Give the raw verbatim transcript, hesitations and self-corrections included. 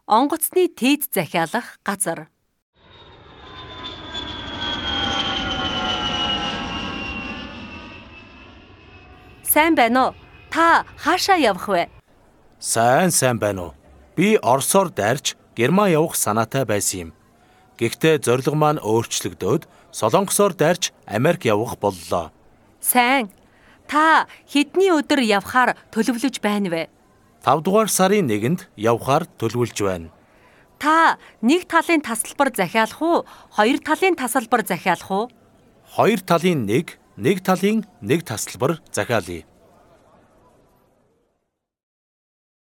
Онгоцны тээд захиалах газар. Сайн байна уу? Та хаашаа явах вэ? Сайн сайн байна уу? Би Оросоор дайрч Герман явах санаатай байсан юм. Гэхдээ зорилго маань өөрчлөгдөөд Солонгосоор дайрч Америк явах боллоо. Сайн. Та хэдний өдөр явхаар төлөвлөж байна вэ? тавь дугаар сарын нэгэнд явхаар төлөвлөж байна. Та нэг талын тасалбар захиалах уу? Хоёр талын тасалбар захиалах уу? Хоёр талын нэг, нэг талын нэг тасалбар захиалъя.